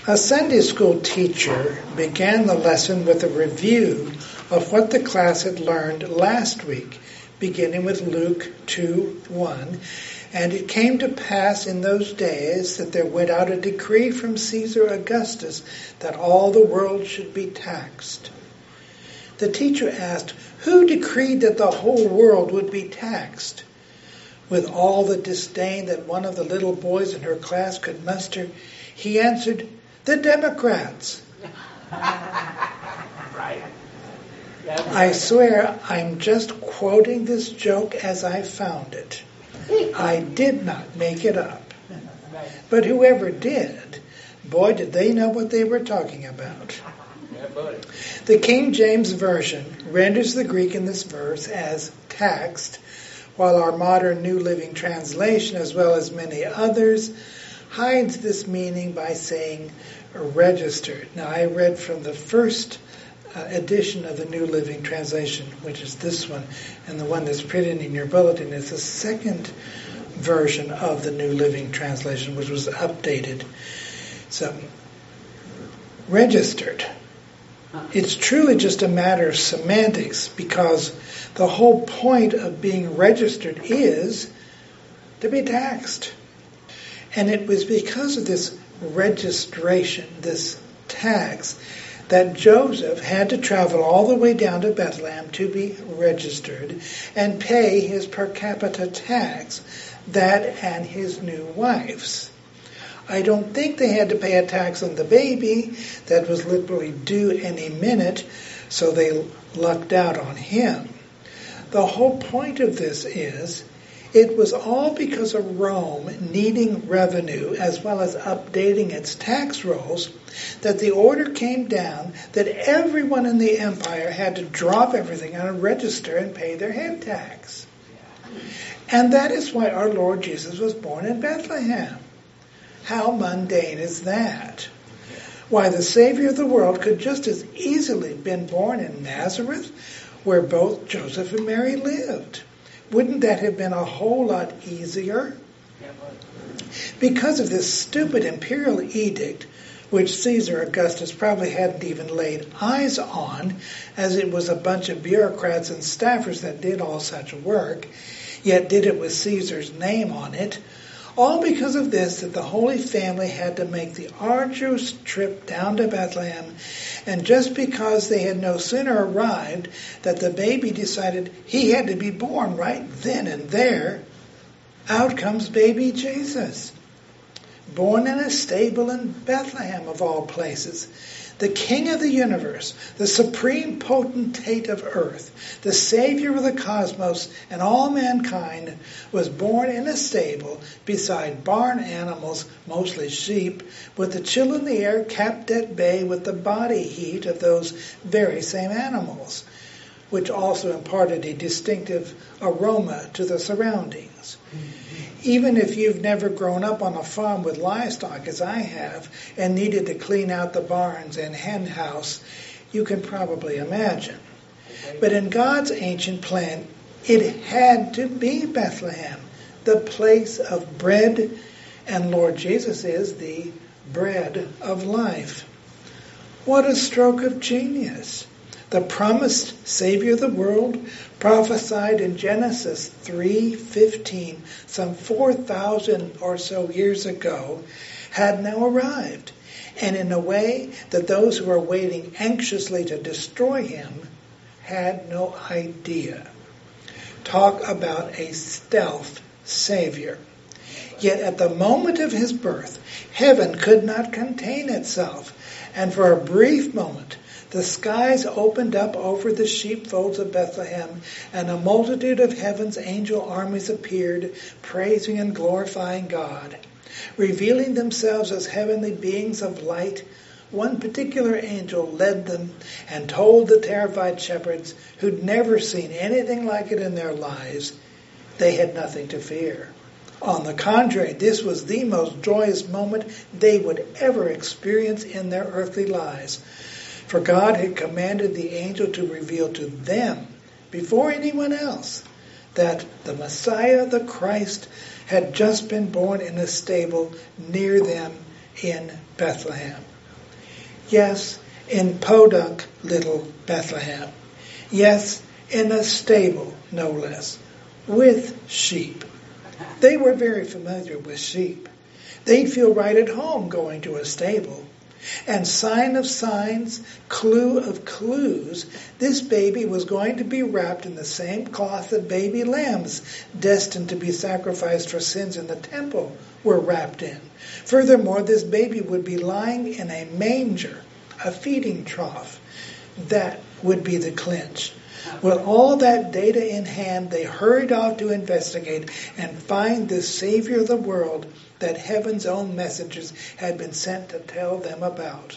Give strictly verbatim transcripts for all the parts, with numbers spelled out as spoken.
A Sunday school teacher began the lesson with a review of what the class had learned last week, beginning with Luke two one. And it came to pass in those days that there went out a decree from Caesar Augustus that all the world should be taxed. The teacher asked, who decreed that the whole world would be taxed? With all the disdain that one of the little boys in her class could muster, he answered, the Democrats. Right. I swear I'm just quoting this joke as I found it. I did not make it up. But whoever did, boy, did they know what they were talking about. The King James Version renders the Greek in this verse as taxed, while our modern New Living Translation, as well as many others, hides this meaning by saying registered. Now, I read from the first uh, edition of the New Living Translation, which is this one, and the one that's printed in your bulletin is the second version of the New Living Translation, which was updated. So, registered. It's truly just a matter of semantics, because the whole point of being registered is to be taxed. And it was because of this registration, this tax, that Joseph had to travel all the way down to Bethlehem to be registered and pay his per capita tax, that and his new wife's. I don't think they had to pay a tax on the baby that was literally due any minute, so they lucked out on him. The whole point of this is, it was all because of Rome needing revenue as well as updating its tax rolls that the order came down that everyone in the empire had to drop everything and register and pay their head tax. And that is why our Lord Jesus was born in Bethlehem. How mundane is that? Why, the Savior of the world could just as easily have been born in Nazareth, where both Joseph and Mary lived. Wouldn't that have been a whole lot easier? Because of this stupid imperial edict, which Caesar Augustus probably hadn't even laid eyes on, as it was a bunch of bureaucrats and staffers that did all such work, yet did it with Caesar's name on it, all because of this, that the Holy Family had to make the arduous trip down to Bethlehem, and just because they had no sooner arrived that the baby decided he had to be born right then and there, out comes baby Jesus, born in a stable in Bethlehem of all places. The King of the universe, the supreme potentate of earth, the Savior of the cosmos and all mankind, was born in a stable beside barn animals, mostly sheep, with the chill in the air kept at bay with the body heat of those very same animals, which also imparted a distinctive aroma to the surroundings. Even if you've never grown up on a farm with livestock, as I have, and needed to clean out the barns and hen house, you can probably imagine. But in God's ancient plan, it had to be Bethlehem, the place of bread, and Lord Jesus is the bread of life. What a stroke of genius! The promised Savior of the world, prophesied in Genesis three fifteen, some four thousand or so years ago, had now arrived, and in a way that those who were waiting anxiously to destroy him had no idea. Talk about a stealth Savior. Yet at the moment of his birth, heaven could not contain itself, and for a brief moment, the skies opened up over the sheepfolds of Bethlehem, and a multitude of heaven's angel armies appeared, praising and glorifying God. Revealing themselves as heavenly beings of light, one particular angel led them and told the terrified shepherds, who'd never seen anything like it in their lives, they had nothing to fear. On the contrary, this was the most joyous moment they would ever experience in their earthly lives. For God had commanded the angel to reveal to them, before anyone else, that the Messiah, the Christ, had just been born in a stable near them in Bethlehem. Yes, in podunk little Bethlehem. Yes, in a stable, no less, with sheep. They were very familiar with sheep. They'd feel right at home going to a stable. And sign of signs, clue of clues, this baby was going to be wrapped in the same cloth that baby lambs destined to be sacrificed for sins in the temple were wrapped in. Furthermore, this baby would be lying in a manger, a feeding trough. That would be the clinch. With all that data in hand, they hurried off to investigate and find the Savior of the world that heaven's own messengers had been sent to tell them about.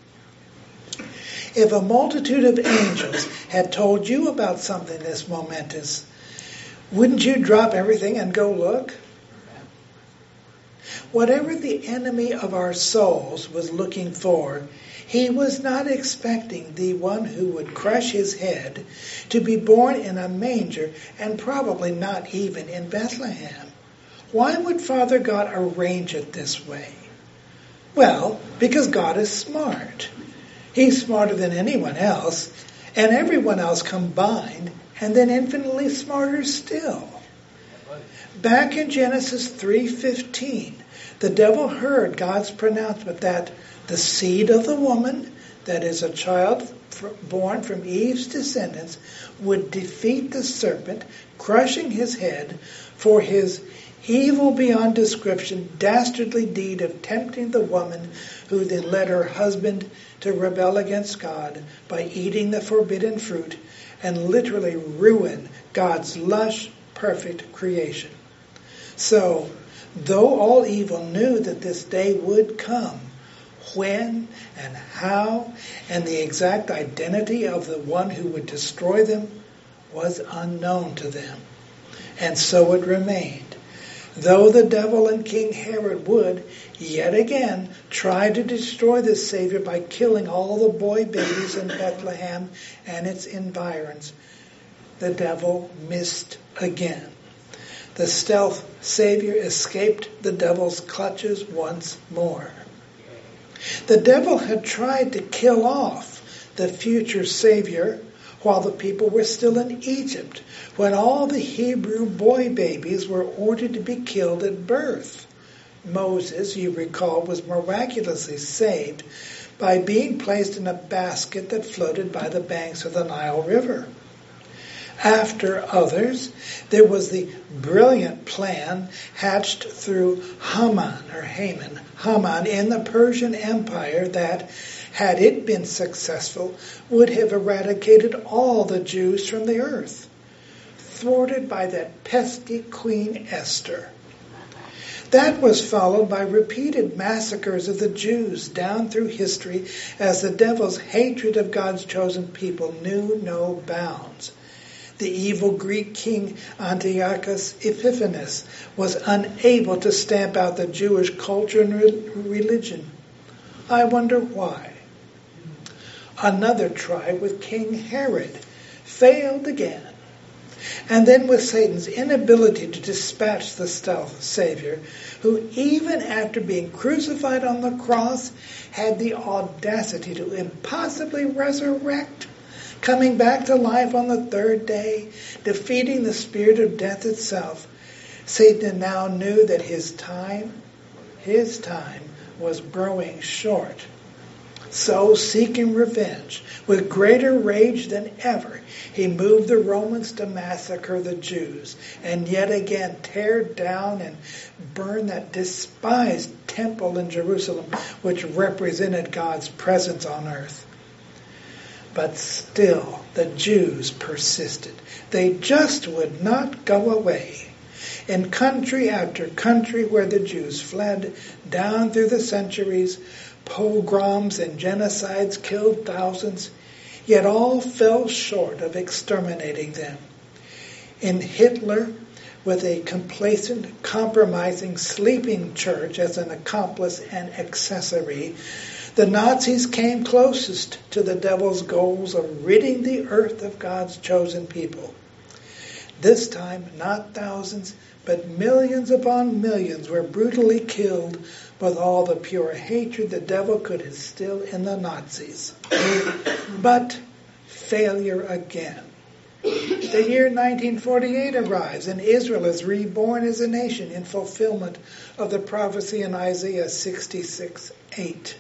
If a multitude of angels had told you about something this momentous, wouldn't you drop everything and go look? Whatever the enemy of our souls was looking for, he was not expecting the one who would crush his head to be born in a manger and probably not even in Bethlehem. Why would Father God arrange it this way? Well, because God is smart. He's smarter than anyone else, and everyone else combined, and then infinitely smarter still. Back in Genesis three fifteen, the devil heard God's pronouncement that the seed of the woman, that is a child born from Eve's descendants, would defeat the serpent, crushing his head for his evil beyond description, dastardly deed of tempting the woman, who then led her husband to rebel against God by eating the forbidden fruit and literally ruin God's lush, perfect creation. So, though all evil knew that this day would come, when and how and the exact identity of the one who would destroy them was unknown to them. And so it remained. Though the devil and King Herod would, yet again, try to destroy the Savior by killing all the boy babies in Bethlehem and its environs, the devil missed again. The stealth Savior escaped the devil's clutches once more. The devil had tried to kill off the future Savior while the people were still in Egypt, when all the Hebrew boy babies were ordered to be killed at birth. Moses, you recall, was miraculously saved by being placed in a basket that floated by the banks of the Nile River. After others, there was the brilliant plan hatched through Haman, or Haman, Haman in the Persian Empire that, had it been successful, would have eradicated all the Jews from the earth, thwarted by that pesky Queen Esther. That was followed by repeated massacres of the Jews down through history as the devil's hatred of God's chosen people knew no bounds. The evil Greek king Antiochus Epiphanes was unable to stamp out the Jewish culture and re- religion. I wonder why. Another try with King Herod failed again. And then with Satan's inability to dispatch the stealth Savior, who even after being crucified on the cross had the audacity to impossibly resurrect, coming back to life on the third day, defeating the spirit of death itself, Satan now knew that his time, his time was growing short. So, seeking revenge, with greater rage than ever, he moved the Romans to massacre the Jews, and yet again tear down and burn that despised temple in Jerusalem, which represented God's presence on earth. But still, the Jews persisted. They just would not go away. In country after country where the Jews fled, down through the centuries, pogroms and genocides killed thousands, yet all fell short of exterminating them. In Hitler, with a complacent, compromising, sleeping church as an accomplice and accessory, the Nazis came closest to the devil's goals of ridding the earth of God's chosen people. This time, not thousands, but millions upon millions were brutally killed with all the pure hatred the devil could instill in the Nazis. But failure again. The year nineteen forty-eight arrives, and Israel is reborn as a nation in fulfillment of the prophecy in Isaiah sixty-six eight.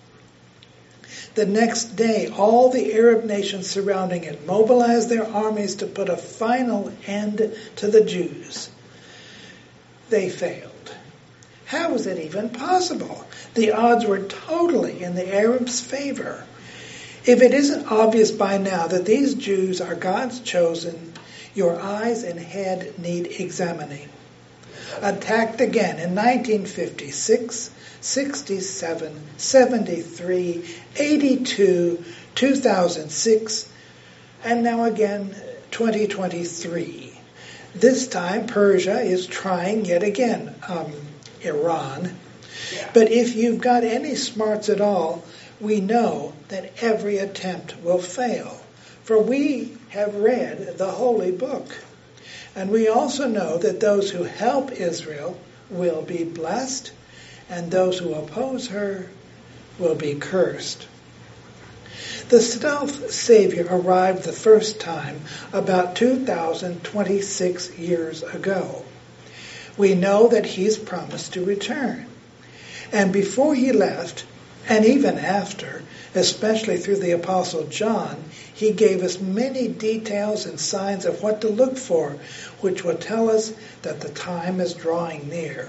The next day, all the Arab nations surrounding it mobilized their armies to put a final end to the Jews. They failed. How was it even possible? The odds were totally in the Arabs' favor. If it isn't obvious by now that these Jews are God's chosen, your eyes and head need examining. Attacked again in nineteen fifty-six, sixty-seven, seventy-three, eighty-two, two thousand six, and now again twenty twenty-three. This time Persia is trying yet again, um, Iran. Yeah. But if you've got any smarts at all, we know that every attempt will fail. For we have read the Holy Book. And we also know that those who help Israel will be blessed, and those who oppose her will be cursed. The stealth Savior arrived the first time about two thousand twenty-six years ago. We know that he's promised to return. And before he left, and even after, especially through the Apostle John, he gave us many details and signs of what to look for, which will tell us that the time is drawing near.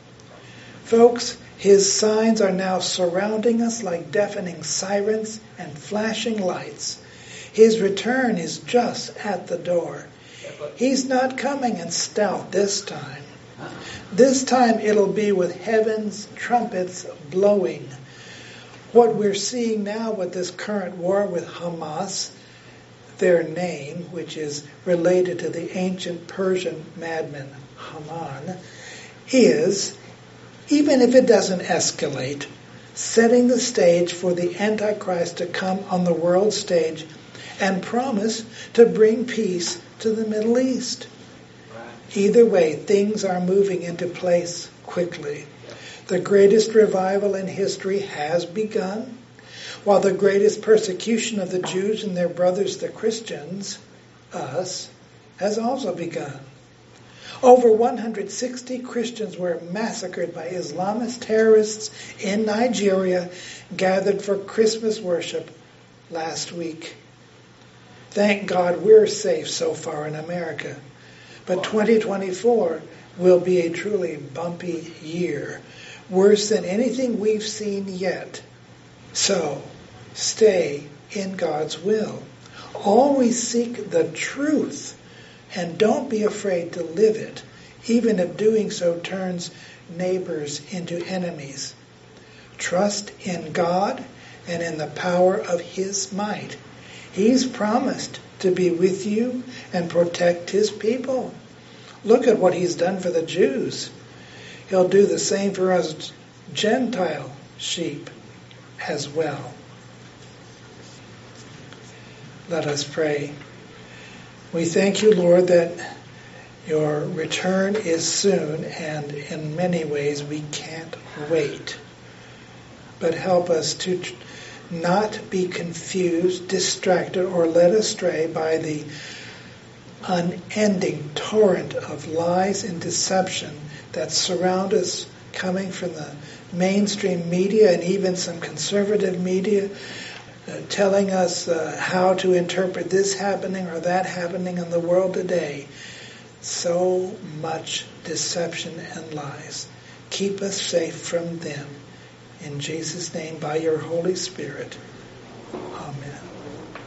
Folks, his signs are now surrounding us like deafening sirens and flashing lights. His return is just at the door. He's not coming in stealth this time. This time it'll be with heaven's trumpets blowing. What we're seeing now with this current war with Hamas, their name, which is related to the ancient Persian madman Haman, is, even if it doesn't escalate, setting the stage for the Antichrist to come on the world stage and promise to bring peace to the Middle East. Either way, things are moving into place quickly. The greatest revival in history has begun, while the greatest persecution of the Jews and their brothers, the Christians, us, has also begun. Over one hundred sixty Christians were massacred by Islamist terrorists in Nigeria, gathered for Christmas worship last week. Thank God we're safe so far in America. But twenty twenty-four will be a truly bumpy year, worse than anything we've seen yet. So, stay in God's will. Always seek the truth, and don't be afraid to live it, even if doing so turns neighbors into enemies. Trust in God and in the power of His might. He's promised to be with you and protect His people. Look at what He's done for the Jews. He'll do the same for us Gentile sheep as well. Let us pray. We thank you, Lord, that your return is soon, and in many ways we can't wait. But help us to not be confused, distracted, or led astray by the unending torrent of lies and deception that surround us, coming from the mainstream media and even some conservative media, uh, telling us uh, how to interpret this happening or that happening in the world today. So much deception and lies. Keep us safe from them. In Jesus' name, by your Holy Spirit. Amen.